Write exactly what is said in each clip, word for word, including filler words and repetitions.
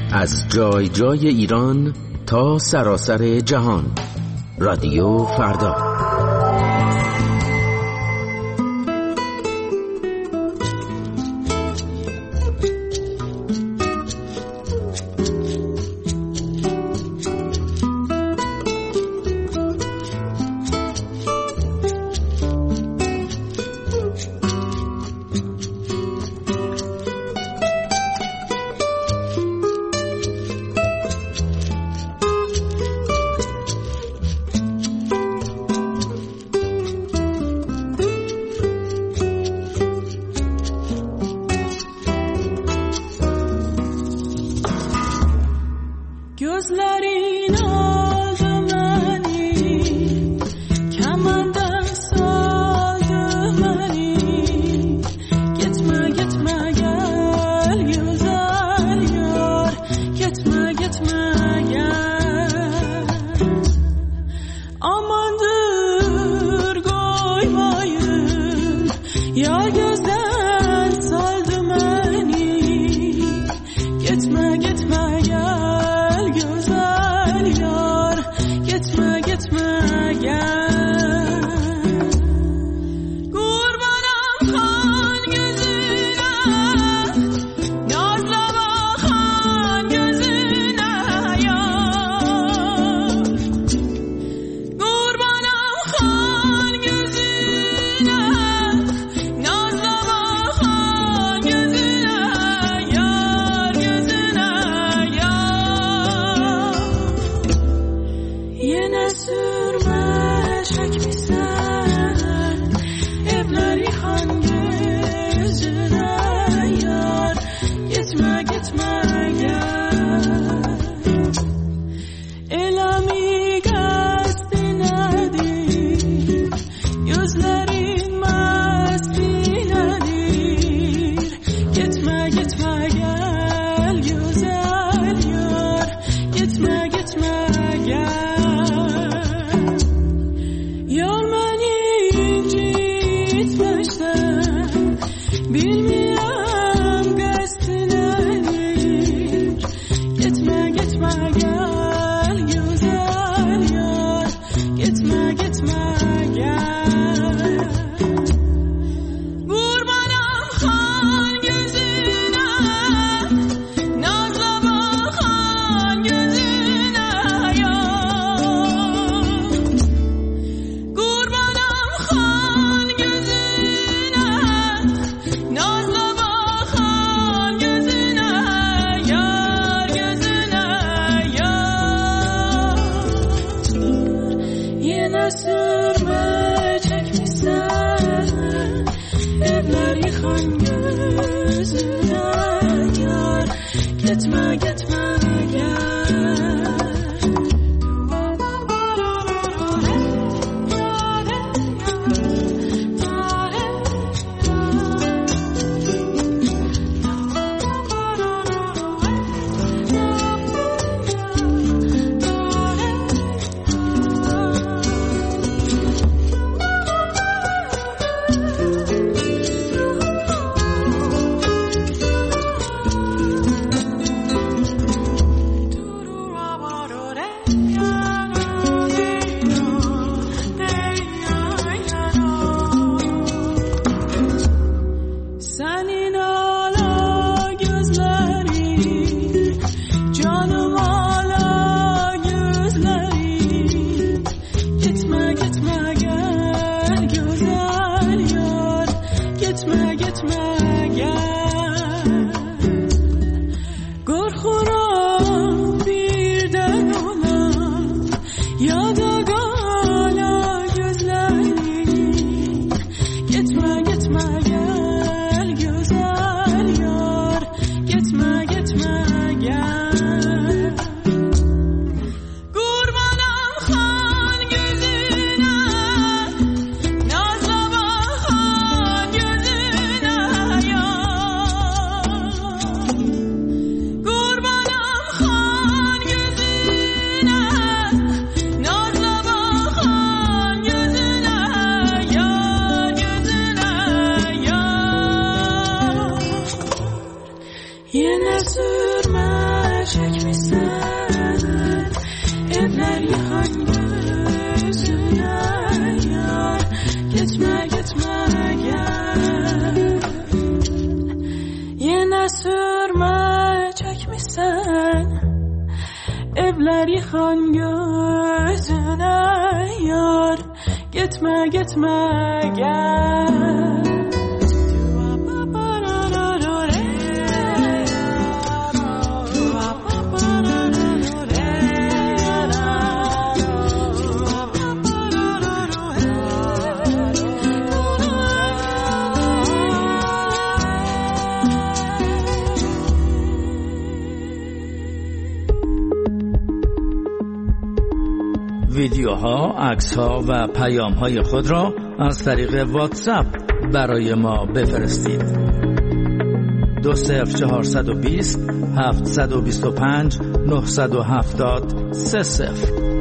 از جای جای ایران تا سراسر جهان. رادیو فردا. یه نسور çek misin? Evler yıkan gözüne yar. Gitme gitme gel. Yine sürme çekmişsen. Evler yıkan gözüne yar. Gitme gitme gel. ویدیوها، عکس‌ها و پیام‌های خود را از طریق واتساپ برای ما بفرستید. دو صفر چهارصد و بیست هفتصد و بیست و پنج نهصد و هفتاد سه صفر.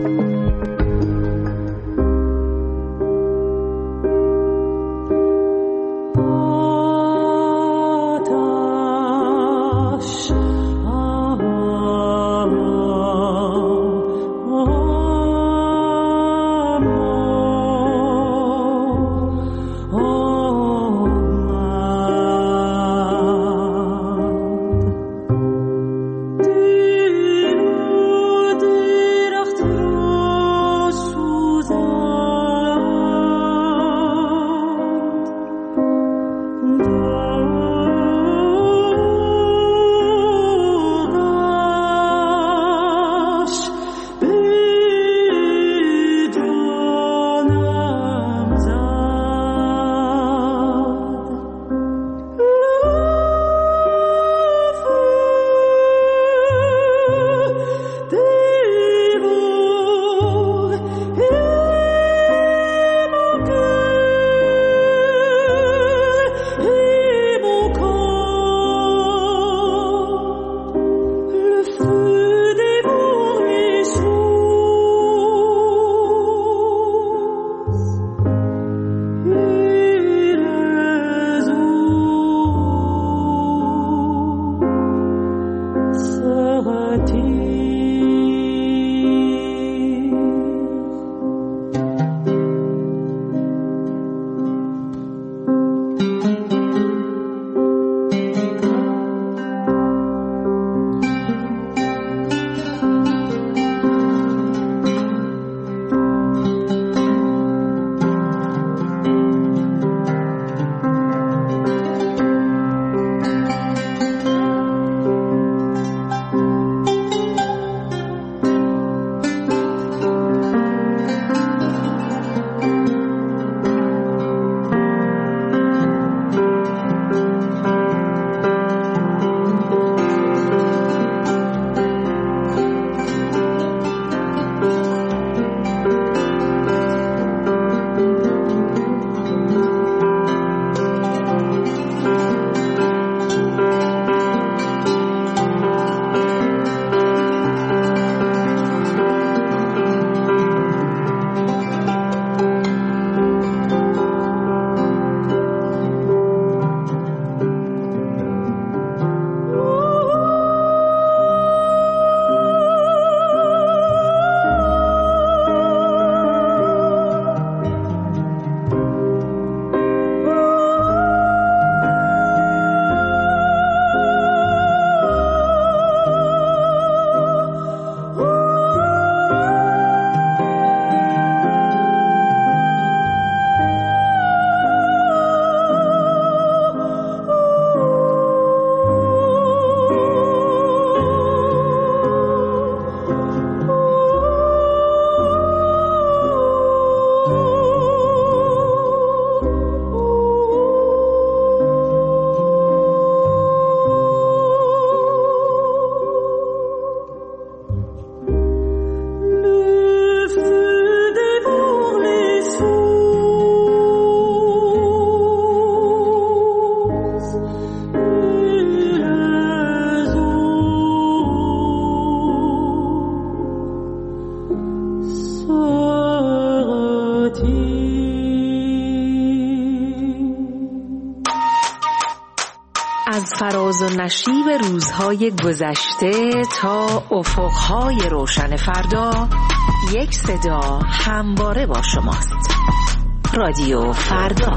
نشیب روزهای گذشته تا افقهای روشن فردا، یک صدا همواره با شماست. رادیو فردا.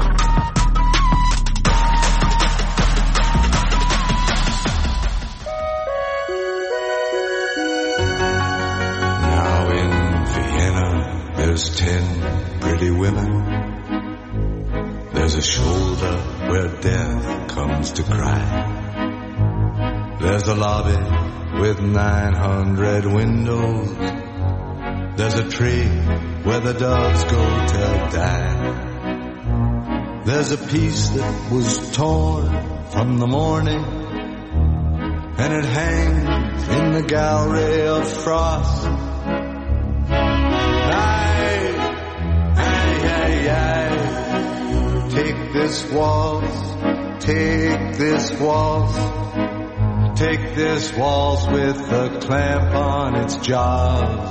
Now in Vienna there's ten pretty women. There's a shoulder where death comes to cry. There's a lobby with nine hundred windows. There's a tree where the dogs go to die. There's a piece that was torn from the morning, and it hangs in the gallery of frost. Aye, aye, aye, aye. Take this waltz, take this waltz, take this waltz with a clamp on its jaws.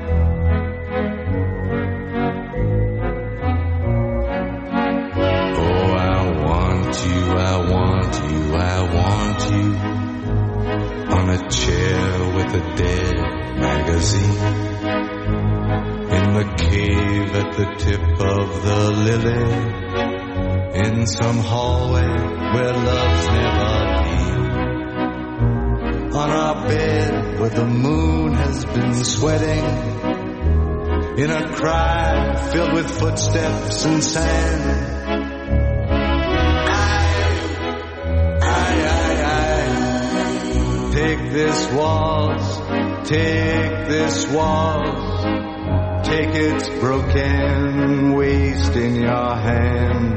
Oh, I want you, I want you, I want you on a chair with a dead magazine, in the cave at the tip of the lily, in some hallway where love's never been, on our bed where the moon has been sweating, in a cry filled with footsteps and sand. Aye, aye, aye, aye. Take this waltz, take this waltz, take its broken waist in your hand.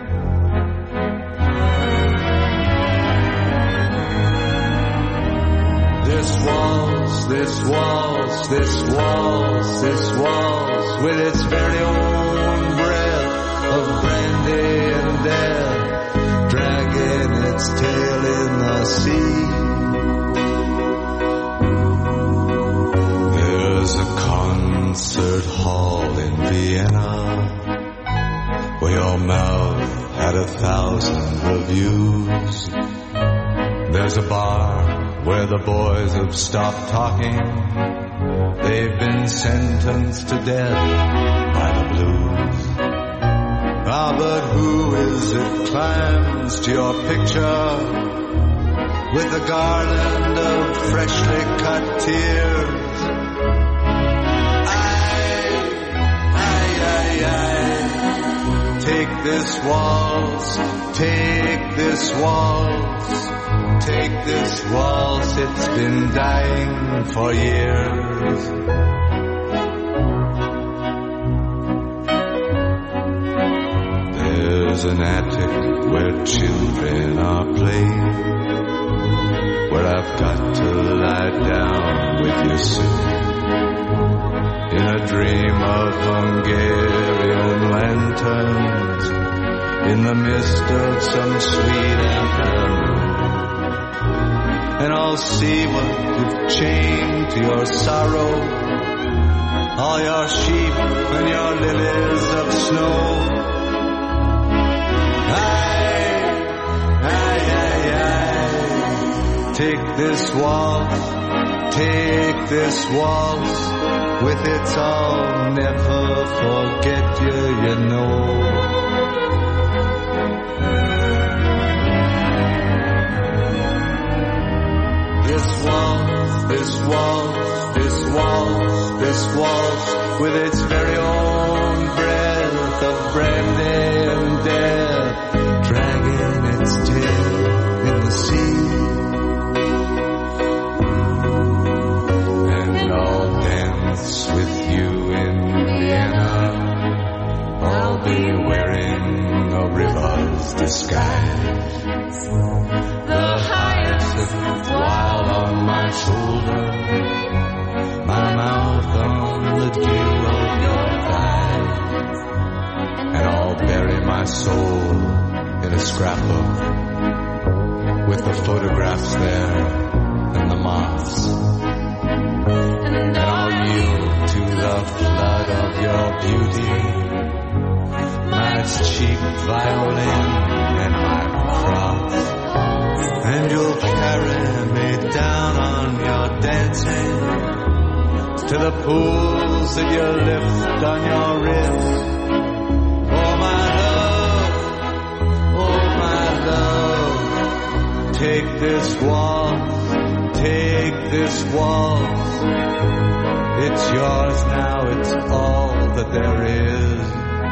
This waltz, this waltz, this waltz, this waltz, with its very own breath of brandy and death, dragging its tail in the sea. There's a concert hall in Vienna where your mouth had a thousand reviews. There's a bar where the boys have stopped talking. They've been sentenced to death by the blues. Ah, but who is it climbs to your picture with a garland of freshly cut tears? Aye, aye, aye, aye. Take this waltz, take this waltz, take this waltz, it's been dying for years. There's an attic where children are playing, where I've got to lie down with you soon, in a dream of Hungarian lanterns, in the mist of some sweet afternoon. And I'll see what you've chained to your sorrow, all your sheep and your lilies of snow. Aye, aye, aye, aye. Take this waltz, take this waltz, with its I'll never forget you, you know. This waltz, this waltz, this waltz, this waltz, with its very own breath of brandy and death, dragging its tail in the sea. And I'll dance with you in Vienna. I'll be wearing a river's disguise, the hyacinth wild on my shoulder, my mouth on the dew of your thighs, and I'll bury my soul in a scrapbook with the photographs there and the moths, and I'll yield to the flood of your beauty, my cheap violin and my cross, and you'll carry dancing to the pools that you lift on your wrist. Oh my love, oh my love, take this waltz, take this waltz. It's yours now, it's all that there is.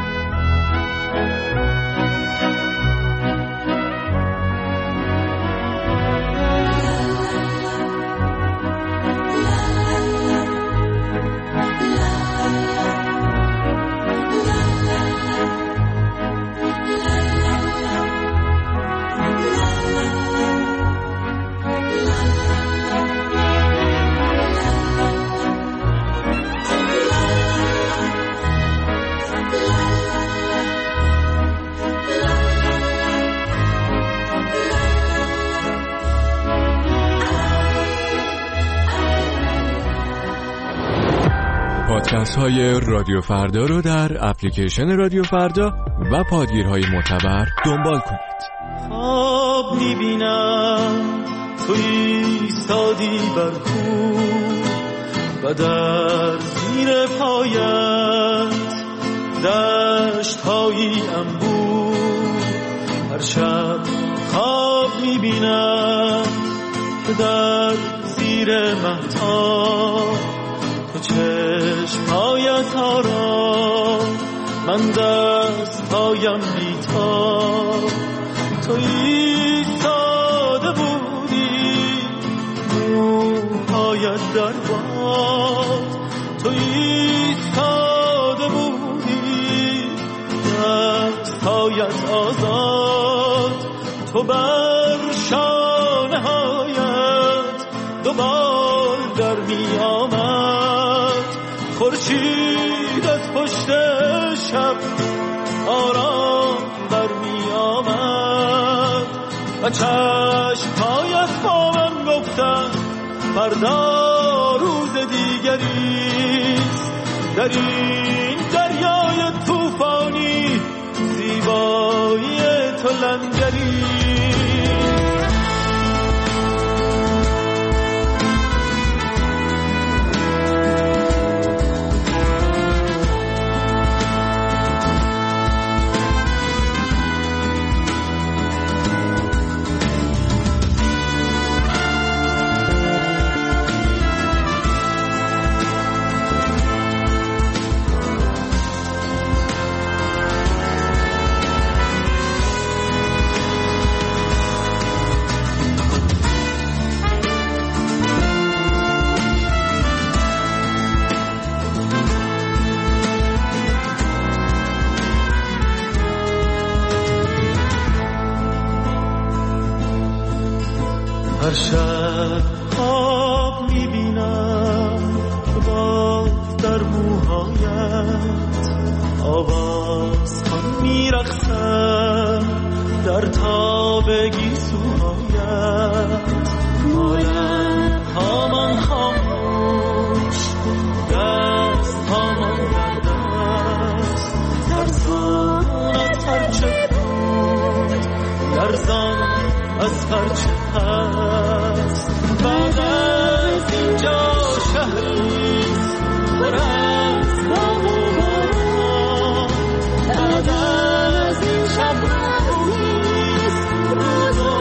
پادکست های رادیو فردا رو در اپلیکیشن رادیو فردا و پادگیرهای معتبر دنبال کنید. خواب میبینم تو ایستادی بر کوه و در زیر پایت دشت هایی انبوه. هر شب خواب میبینم که در زیر مهتاب تو چشمهایت آرام، من دستهایم بیتاب. تو ایستاده بودی موهایت در باد، تو ایستاده بودی دستهایت آزاد. تو بر شانه هایت دوبار در می آمد، خورشید از پشت شب آرام بر می آمد و چشمهایت با من گفتن فردا روز دیگریست. در این دریای طوفانی زیبایی تو لنگری. هر شب خواب میبینم که باز در موهایت آواز خان میرخصم در تاب گیسوهایت. مالم هامان خاموش دست هامان در دست، ترسان از هرچه بود لرزان از هرچه هست. بعد از اینجا شهریست پر از بام و باران، بعد از این شب روزیست روز و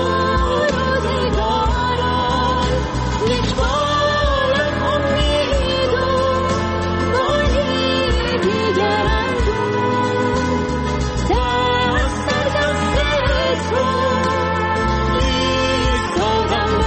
روزگاران. یک بار امید و باری دیگر اندوه، دست در دست تو ایستادم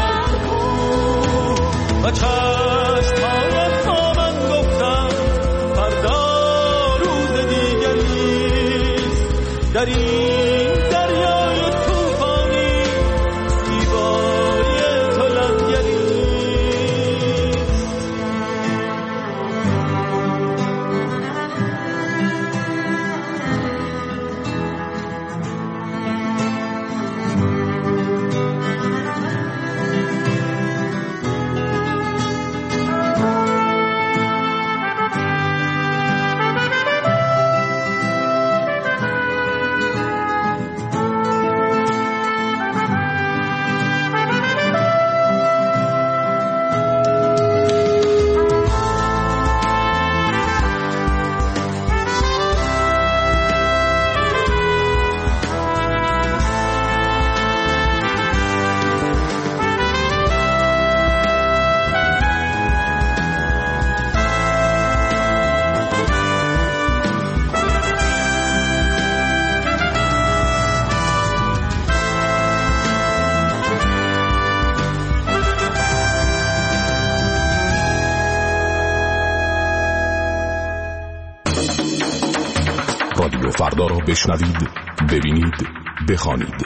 رادیو فردا را بشنوید، ببینید، بخوانید.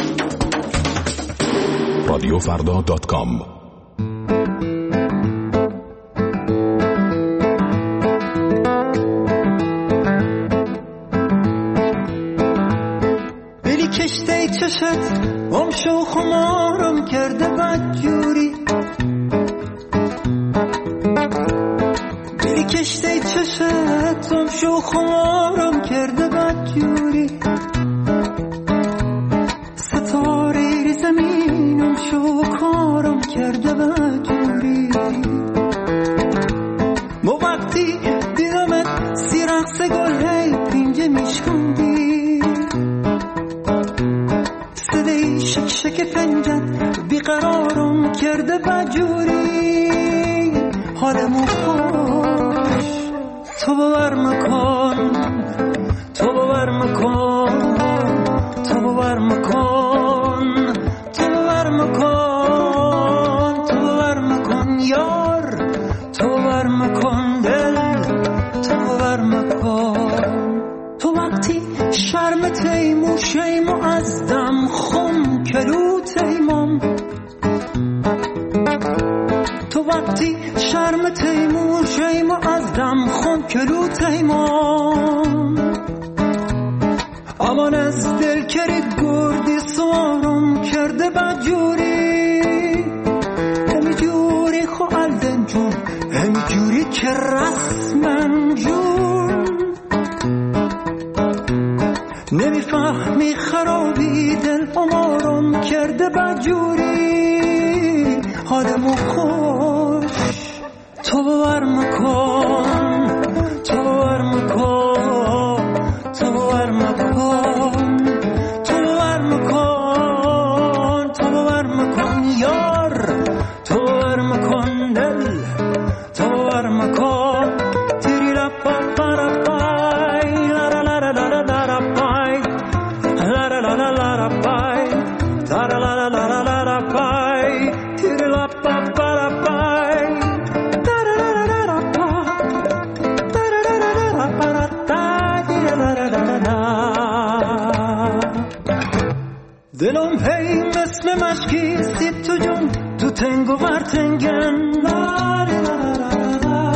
رادیو فردا دات کام. بلی کشته چشت گم شو خمارم کرده بدجوری، بلی کشته چشت گم شو خمارم کرده بدجوری، ستاره ری زمینم شو کارم کرده بدجوری. ما وقتی دیدمت سی رقص گل هی پینجه میشکندی، صدای شک شک فنجان بیقرارم کرده بدجوری. حالمو خوش تو باور مکن، تو باور مکن، تو باور مکن، تو باور مکن، تو باور مکن یار، تو باور مکن دل، تو باور مکن. تو وقتی شرم تیمو شیمو از دم خم کلو تیمم، تو وقتی شرم تیمو شیمو از دم خم کلو تیمم. امان از دل کرید گردی سوارم کرده بدجوری، همی جوری خو الدن جون، همی جوری که رسمن جون. نمیفهمی خرابی دل امارم کرده بدجوری. حالمو خوش تو باور مکن، تو باور مکن، تو باور مکن، تو باور مکن، تو باور مکن یار، تو باور مکن دل، تو باور مکن. تیری رپا پارا پای لا لا لا لا لا لا لا پای لا لا لا لا لا لا پای لا لا لا لا لا لا لا پای تیری رپا پارا پای لا لا لا لا لا پا لا لا لا لا لا پارا تای لا لا لا لا لا. دلم هی مثل مشکی سید تو جون تو تنگ و ورتنگن لا لا لا لا لا.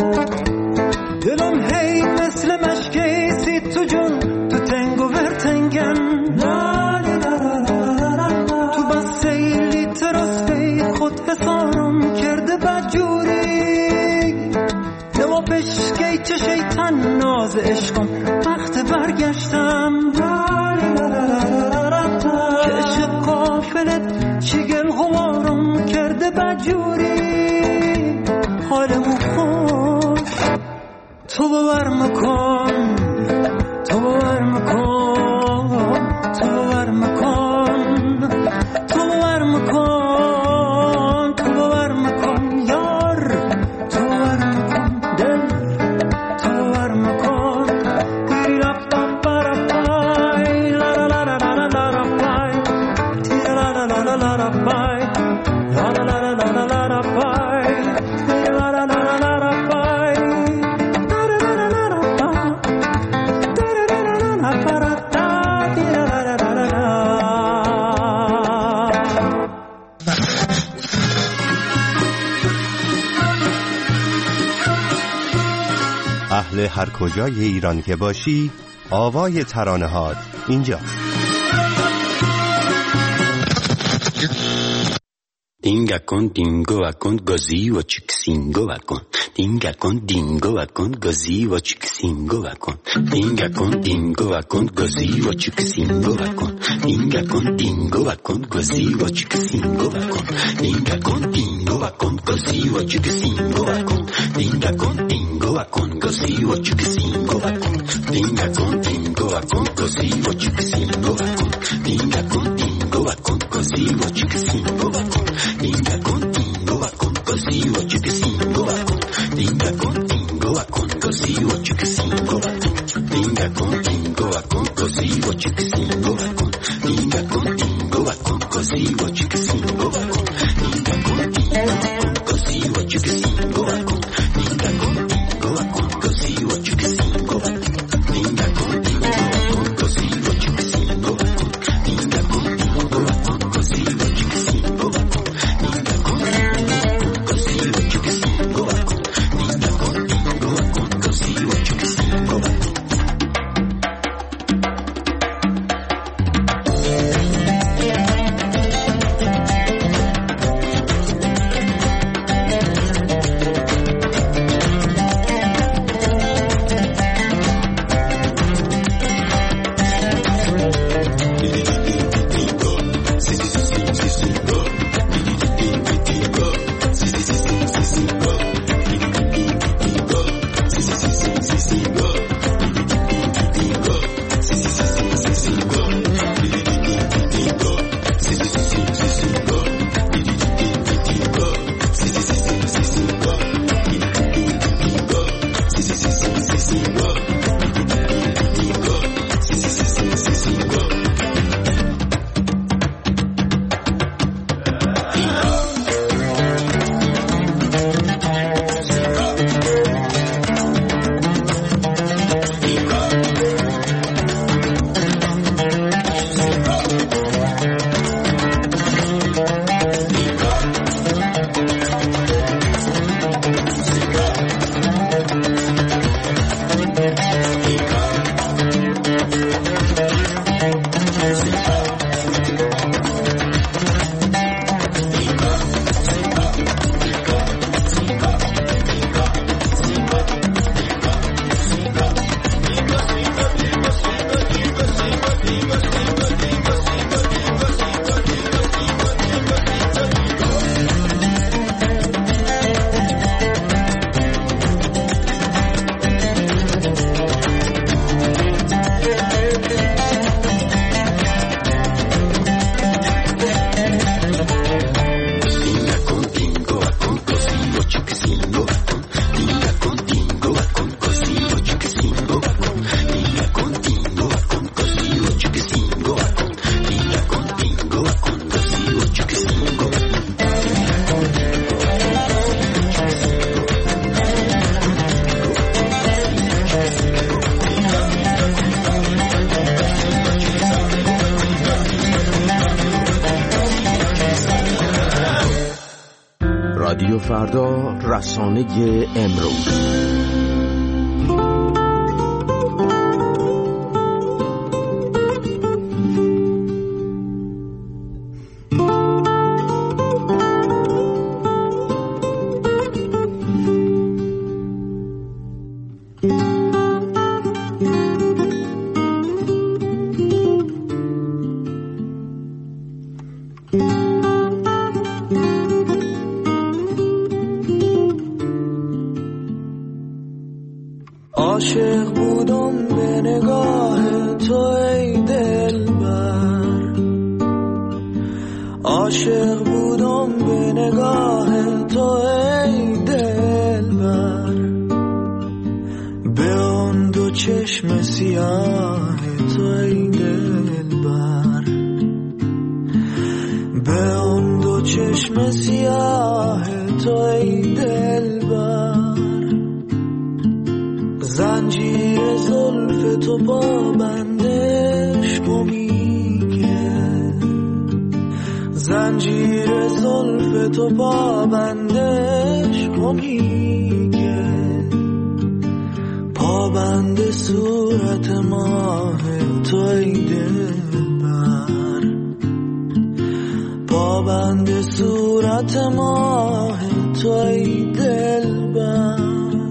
دلم هی مثل مشکی سید تو جون تو تنگ و ورتنگن لا لا لا لا لا. تو بس سیلی تراستی خود حسارم کرده بدجوری، نما پشکی چه شیطن ناز عشقم وقت برگشتم لا لا لا لا لا. که عشق قافلت چگل غوارم کرده بدجوری. حالمو خوش تو باور مکن، تو باور مکن، تو باور مکن، تو باور مکن، تو باور مکن یار، تو باور مکن دل، تو باور مکن. تیری رپا پارا پای لا لا لا لا لا لا لا پای تیری لا لا لا لا لا لا پای لا لا لا لا لا لا لا پای تیری لا لا لا لا لا لا پای لا لا لا لا لا لا پای لا لا لا لا لا پارا تیری لا لا لا لا لا. اهل هر کجای ایران که باشی، آوای ترانه هات اینجاست. Dinga con dingo va con così o cicsingo va con dinga con dingo va con così o cicsingo va con dinga con dingo va con così o cicsingo va con dinga con dingo va con così o cicsingo va con dinga con dingo va con così o cicsingo va con dinga con dingo va con così o cicsingo va con dinga con dingo va con così o cicsingo va con dinga con dingo va con così o cicsingo va con dinga con dingo va con così o cicsingo va con dinga con dingo va con così o cicsingo va con dinga con dingo va con così o cicsingo va con dinga con dingo va con così o cicsingo va con dinga con dingo va con così o cicsingo va con dinga con dingo va con così o cicsingo va con dinga con dingo رادیو فردا، رسانه امروز. عاشق بودم به نگاه تو ای دلبر، عاشق بودم به نگاه تو ای دلبر، به آن دو چشم سیاه تو ای دلبر، به آن دو چشم سیاه تو ای دلبر. زنجیر زلف تو با بندش میگه، زنجیر زلف تو با بندش میگه، پابند صورت ماه تو ای دلبر، پابند صورت ماه تو ای دلبر.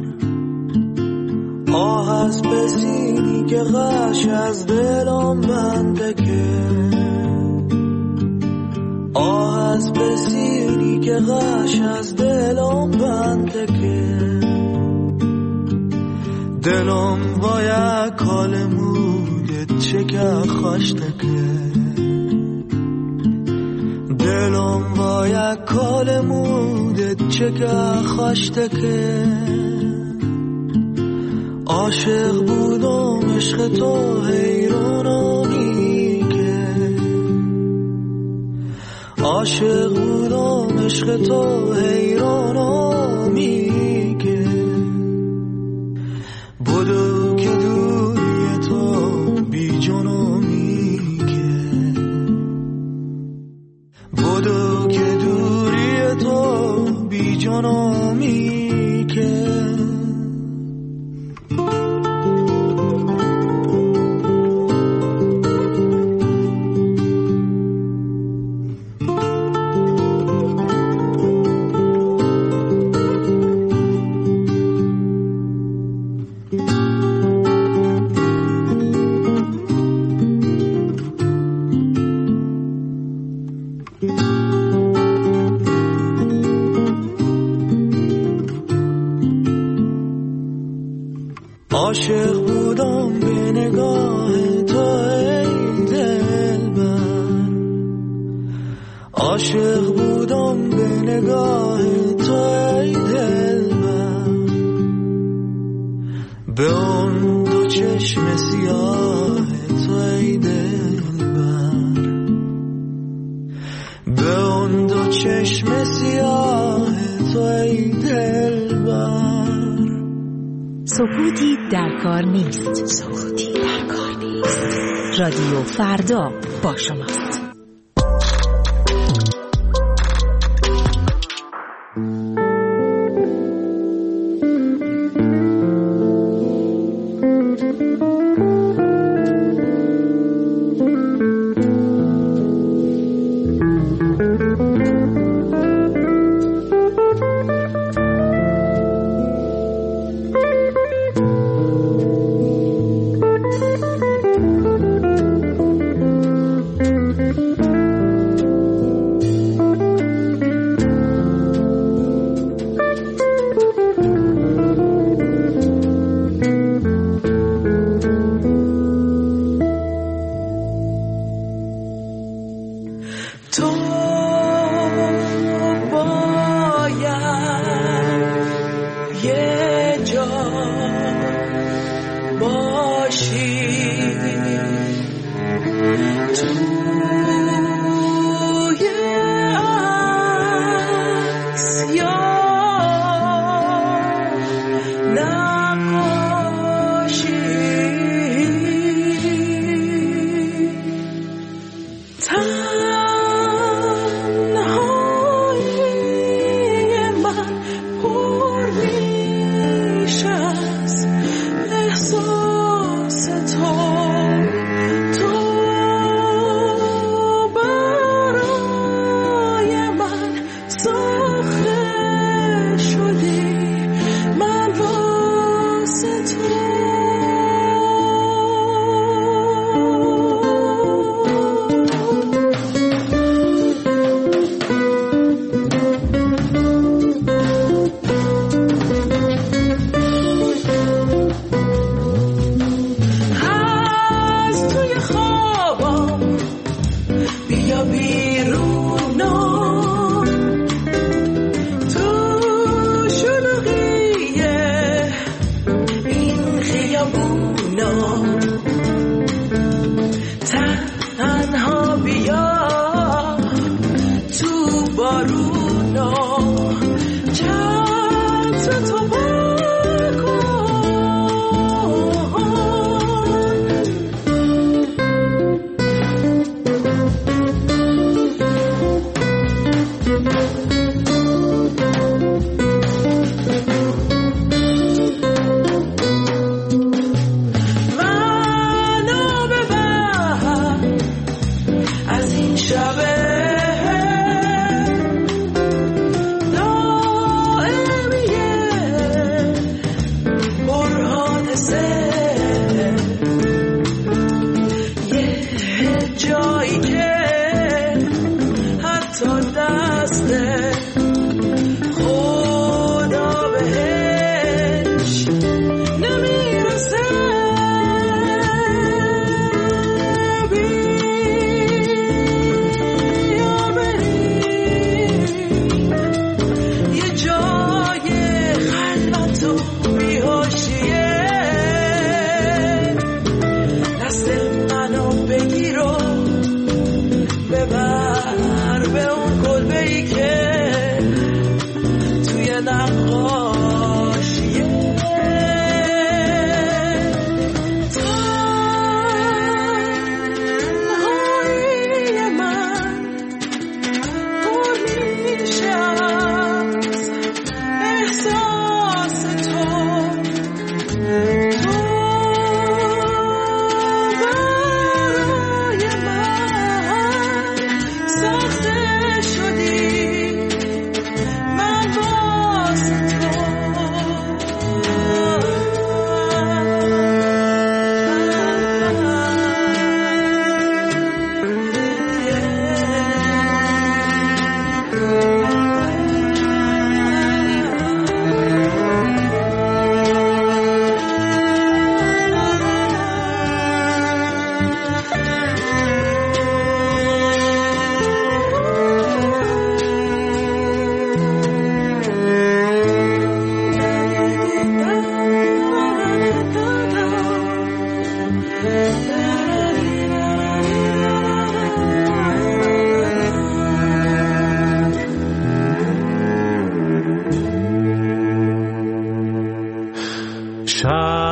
آه از بسینی که غش از دلم بنده که، آه از بسینی که غش از دلم بنده که، دلم وای کال مودت چه که خوشته که، دلم وای کال مودت چه که خوشته که. عاشق بودم عشق تو حیرانمی که، عاشق بودم عشق تو حیرانمی که، بدو که دوری تو بی جنمی که، بدو که دوری تو بی جنمی که. عاشق بودم به نگاه تو ای دلبر، عاشق بودم به نگاه تو ای دلبر، به اون دو چشم سیاه تو ای دلبر، به اون دو چشم سیاه تو ای دلبر. سکوتی در کار نیست، سکوتی در کار نیست. رادیو فردا با شماست.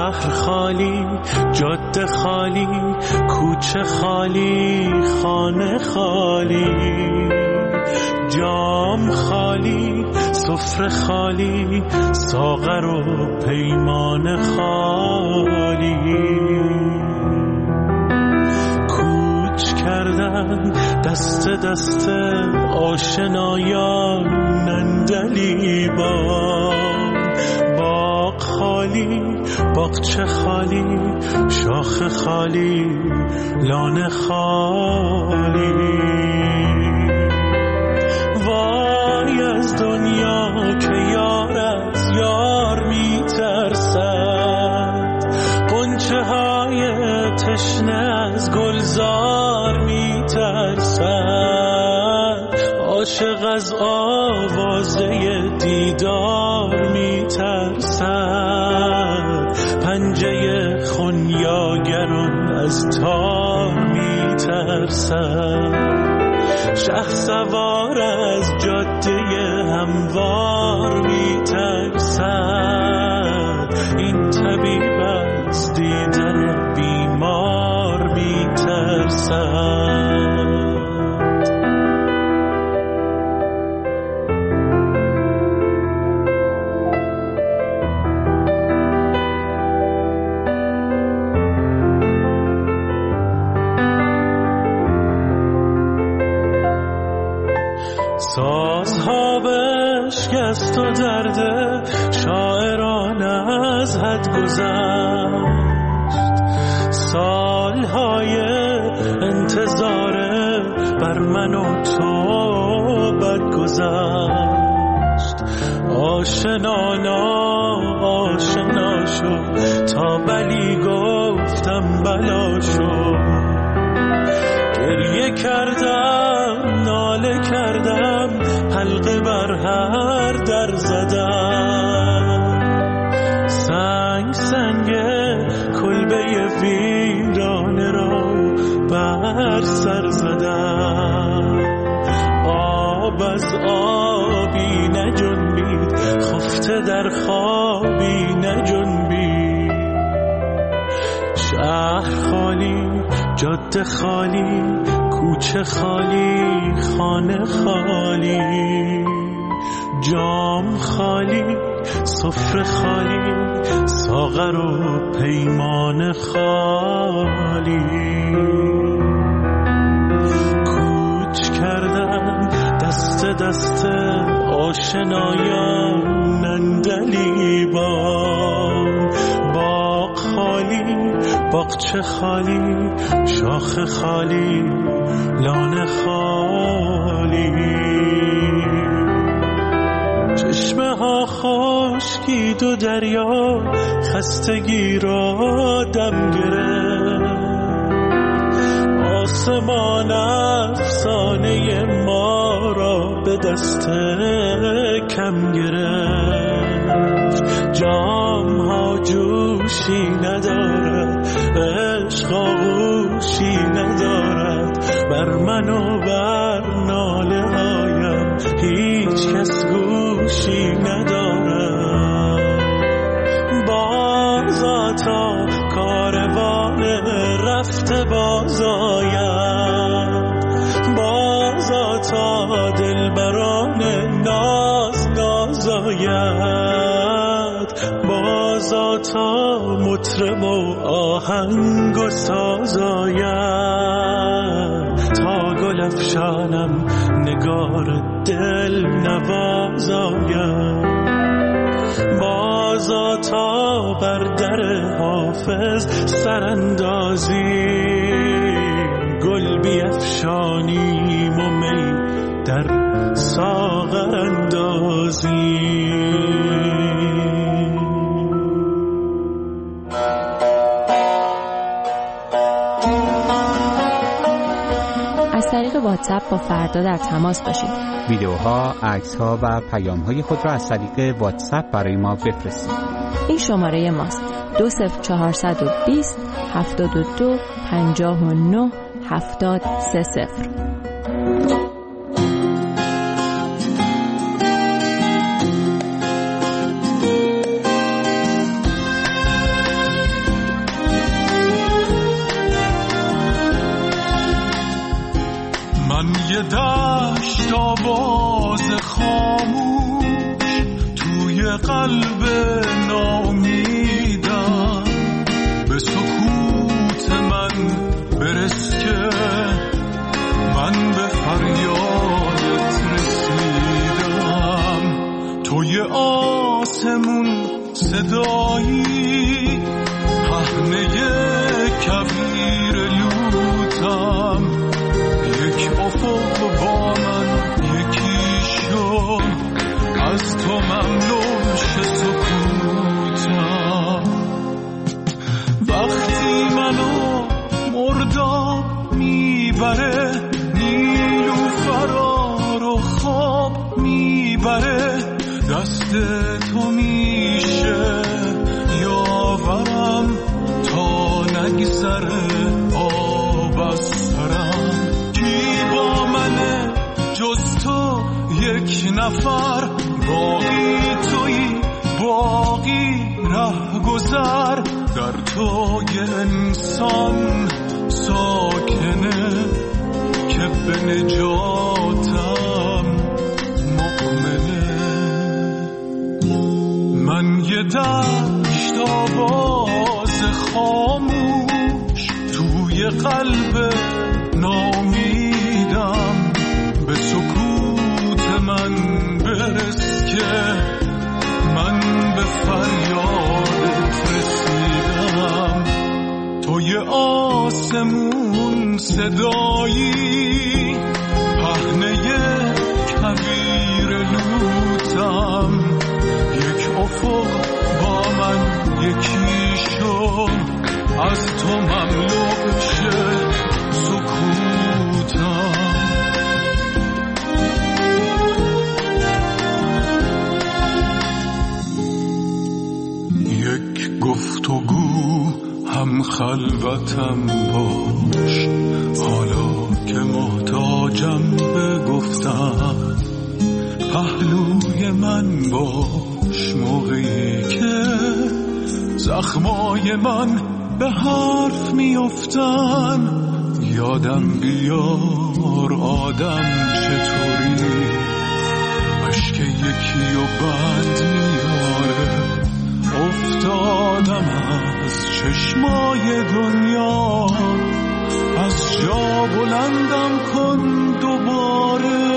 شهر خالی، جاده خالی، کوچه خالی، خانه خالی، جام خالی، سفره خالی، ساغر و پیمان خالی. کوچ کردن دست دست آشنایان نندلیبان، باغ خالی، باغچه خالی، شاخ خالی، لانه خالی. وای از دنیا که یار از یار می ترسد، غنچه های تشنه از گلزار می ترسد، عاشق از آوازه دیدار می ترسد، پنجه خونیاگران از تار می ترسد، شهسوار از جاده هموار می ترسد، این طبیب از دیدن بیمار می ترسد. سازها بشکست و درده شاعران از حد گذشت، سالهای انتظاره بر من و تو بد گذشت. آشنانا آشنا شو تا بلی گفتم بلا شو، گریه کردم ناله کردم حلقه بر هر در زدم، سنگ سنگ کلبه ویرانه را بر سر زدم، آب از آبی نجنبید خفته در خوابی نجنبید، شهر خالی، جاده خالی، کوچه خالی، خانه خالی، جام خالی، سفره خالی، ساغر و پیمان خالی. کوچ کردن دست دست آشنایان نندلیبان، باغ خالی، باغچه خالی، شاخ خالی، لانه خالی. چشمه ها خشکید و دریا خستگی را دم گرفت، آسمان افسانه ما را به دست کم گرفت، جام ها جوشی ندارد، عشق آغوشی ندارد، بر من و بر ناله هایم هیچ کس گوشی ندارد. بازا تا کاروان رفته باز آید، بازا تا دلبران ناز ناز آید، بازا تا مطرب و آهنگ و ساز آید، تا گل افشانم نگار دل نواز آید، بازا تا بر در حافظ سراندازی، گل بیفشانیم و می در ساغر اندازی. از طریق واتساپ با فردا در تماس باشید. ویدیوها، عکس‌ها و پیام‌های خود را از طریق واتساپ برای ما بفرستید. این شماره ماست: دو صفر چهارصد و بیست هفتاد و دو پنجاه و نه هفتاد سه صفر. قلب ناامیدم، به سکوت من برس که من به فریادت رسیدم. توی آسمون صدایی، پهنه کویر لوتم، یک افق با من یکی شو، از تو ممنون شه سکوتم. وقتی منو مرداب میبره، نیلوفرا رو خواب میبره، دست تو میشه یاورم تا نگذره آب از سرم. کی با منه جز تو یک نفر، باقی تویی باقی ره گذر، در تو یه انسان ساکنه که به نجاتم مؤمنه. من یه دشت آواز خاموش توی قلب ناامیدم، به سکوت من برس که من به فریادت رسیدم. توی آسمون صدایی، پهنه کویر لوتم، یک افق با من یکی شو، از تو مملو شه سکوتم. یک گفتگو هم خلوتم باش، حالا که محتاجم به گفتم، پهلوی من باش موقعی که زخمای من به حرف میافتن. یادم بیار آدم چطوری، اشک یکی و بند میاره. افتادم از چشمای دنیا، از جا بلندم کن دوباره.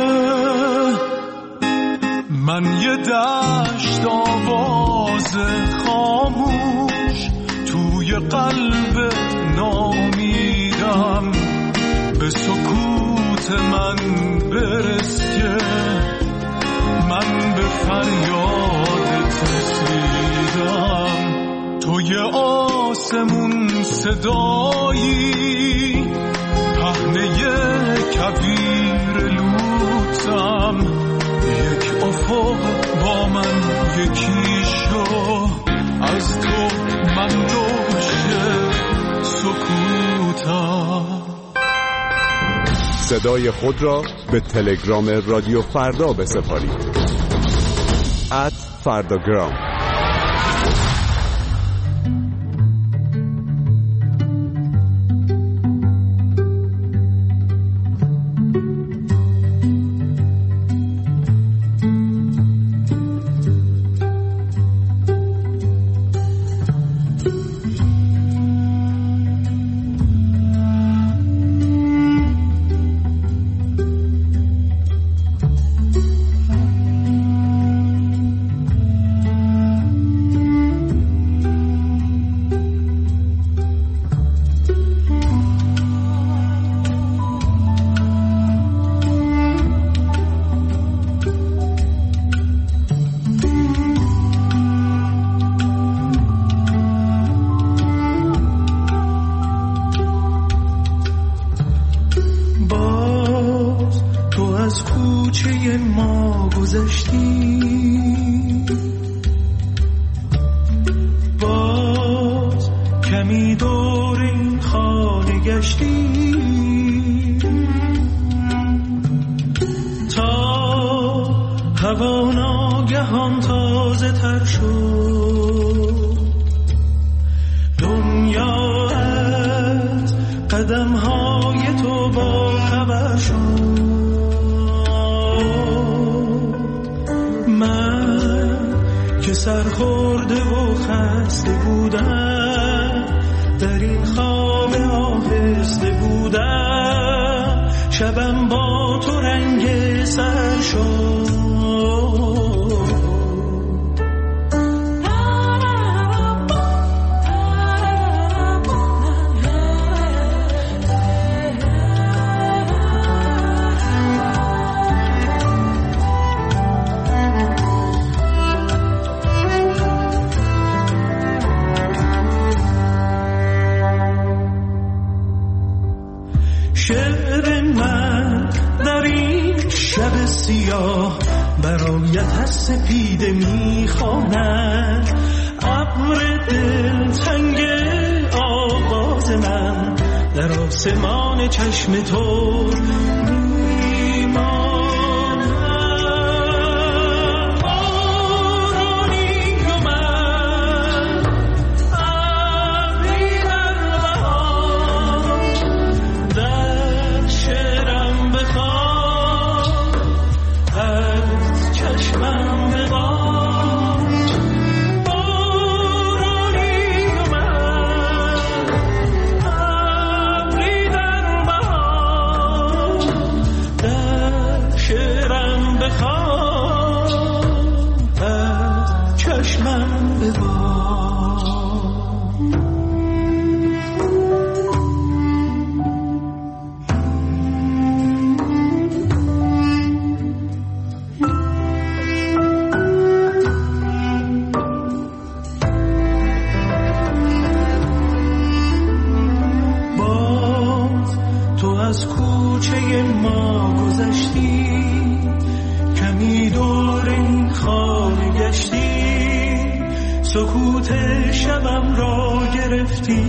من یه دشت آواز خاموش توی قلب ناامیدم، به سکوت من برس که من به فریادت رسیدم. توی آسمون صدایی، پهنه کویر لوتم، یک افق با من یکی شو، از تو ممنون شه سکوتم. صدای خود را به تلگرام رادیو فردا بسپارید. ات فرداگرام. که سرخورده و خسته بودم، در این خواب آهسته بودم، شبم با تو رنگ سر شد. شعر من در این شب سیاه برایت از سپیده میخواند، ابر دلتنگ آواز من در آسمان چشم تو سکوت شبم را گرفتی،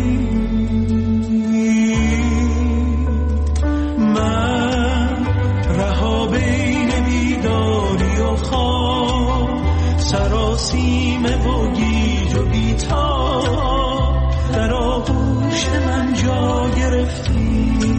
من رها بین بیداری و خواب، سراسیم و گیج و بیتاب، در آغوش من جا گرفتی.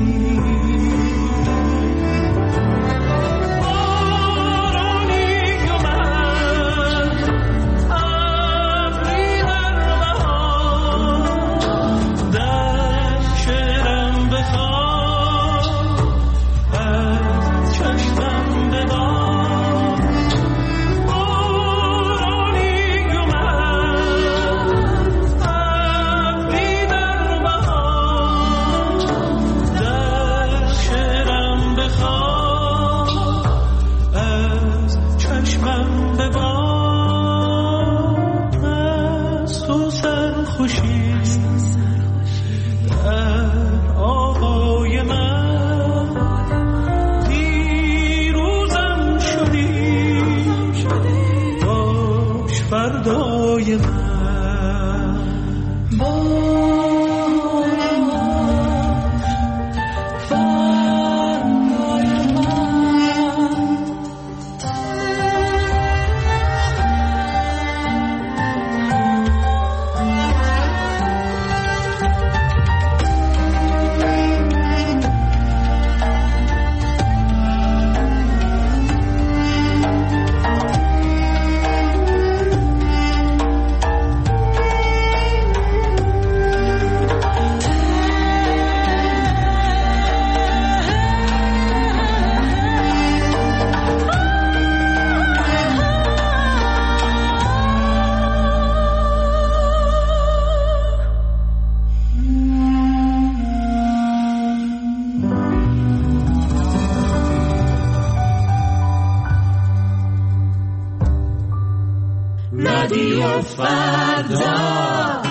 رادیو فردا.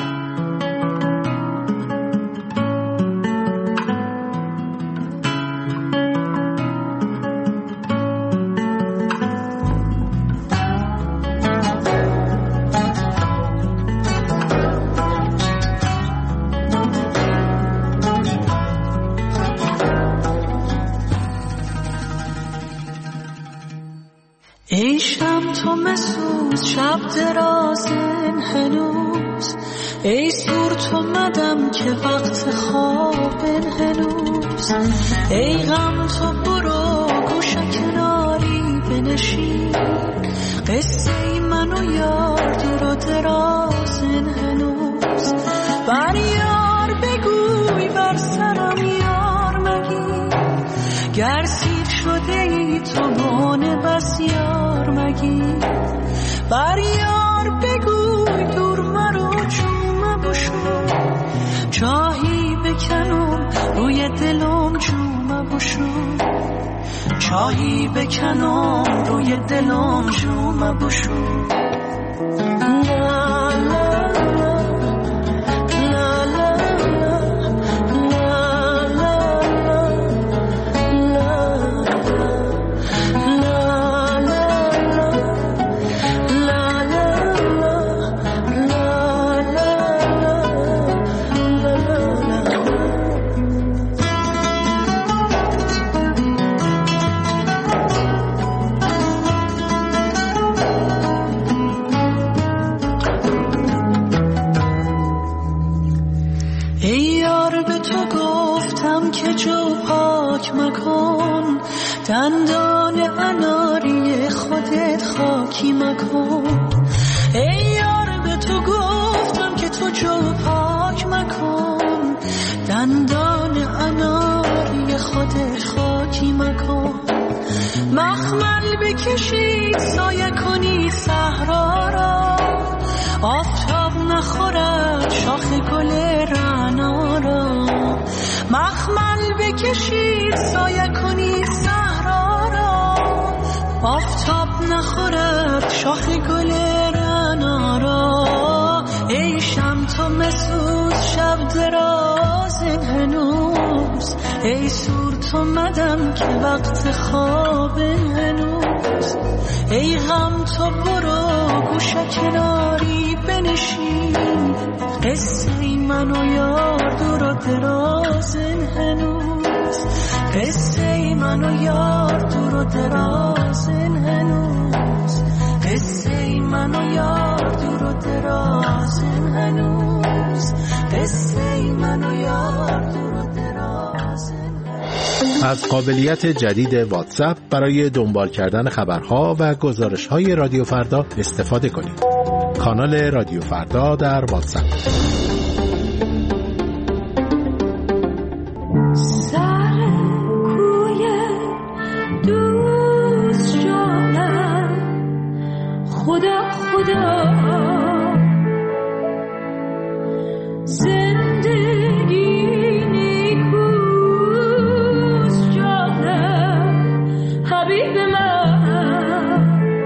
ای شب تو مسوز شب درازن هنوز، ای سور تو مدم که وقت خوابن هنوز، ای غم تو برو گوشه کناری بنشین، قصه ای من و یار بس یار مگیر، بر یار بگوی دور مرو چون مبشو، چاهی بکنم روی دلم چون مبشو، چاهی بکنم روی دلم چون مبشو. دندان اناری خودت خاکی مکن، ای یار به تو گفتم که تو جو پاک مکن، دندان اناری خودت خاکی مکن. مخمل بکشید سایه کنی صحرا را، آفتاب نخورد شاخ گل رعنا را، مخمل بکشید سایه کنی صحرا را، آفتاب نخورد شاخ گل رعنا را. ای شمس و مسوز شب دراز هنوز، ای سور تو مدم که وقت خواب هنوز، ای غم تو برو گوشه کناری بنشین، قصه من و یار دور و دراز هنوز، قصه من و یار دور و دراز هنوز، قصه من و یار دور و دراز هنوز، قصه من و یار دور و دراز هنوز. از قابلیت جدید واتساپ برای دنبال کردن خبرها و گزارش‌های رادیو فردا استفاده کنید. کانال رادیو فردا در واتساپ. خدا خدا زندگی نیکوست جانم حبیب من،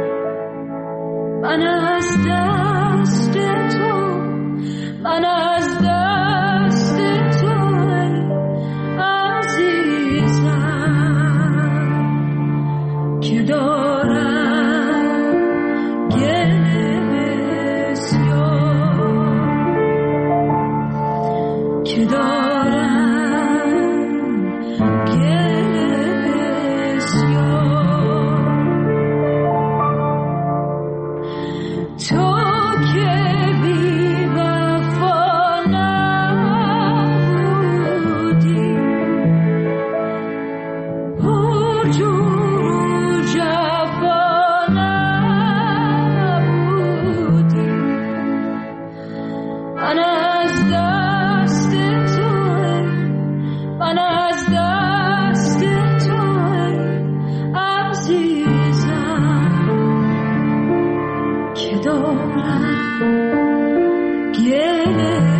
من از دست تو، من از دست تو عزیزم که دارم که دارم گل بسیار، تو که بی وفا نبودی، پر جور و جفا نبودی، من از دست من از دست تو عزیزم که دارم گله